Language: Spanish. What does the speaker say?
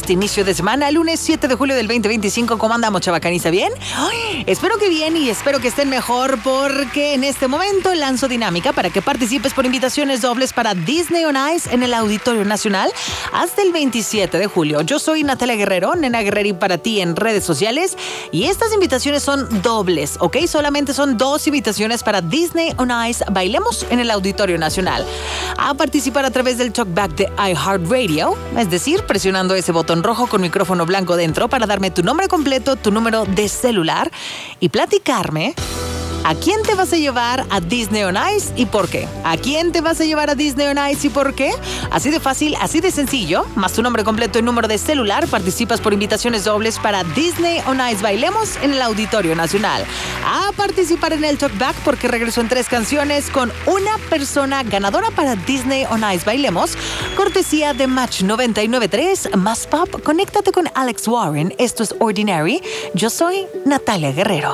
este inicio de semana, lunes 7 de julio del 2025. ¿Cómo andamos, chavacaniza? ¿Bien? Ay, espero que bien y espero que estén mejor, porque en este momento lanzo dinámica para que participes por invitaciones dobles para Disney on Ice en el Auditorio Nacional hasta el 27 de julio. Yo soy Natalia Guerrero, Nena Guerreri para ti en redes sociales, y estas invitaciones son dobles, ¿ok? Solamente son 2 invitaciones para Disney on Ice Bailemos en el Auditorio Nacional. A participar a través del talkback de iHeartRadio, es decir, presionando ese botón rojo con micrófono blanco dentro para darme tu nombre completo, tu número de celular y platicarme ¿a quién te vas a llevar a Disney on Ice y por qué? ¿A quién te vas a llevar a Disney on Ice y por qué? Así de fácil, así de sencillo, más tu nombre completo y número de celular, participas por invitaciones dobles para Disney on Ice Bailemos en el Auditorio Nacional. A participar en el talkback, porque regreso en 3 canciones con una persona ganadora para Disney on Ice Bailemos, cortesía de Match 99.3 Más Pop. Conéctate con Alex Warren. Esto es Ordinary. Yo soy Natalia Guerrero.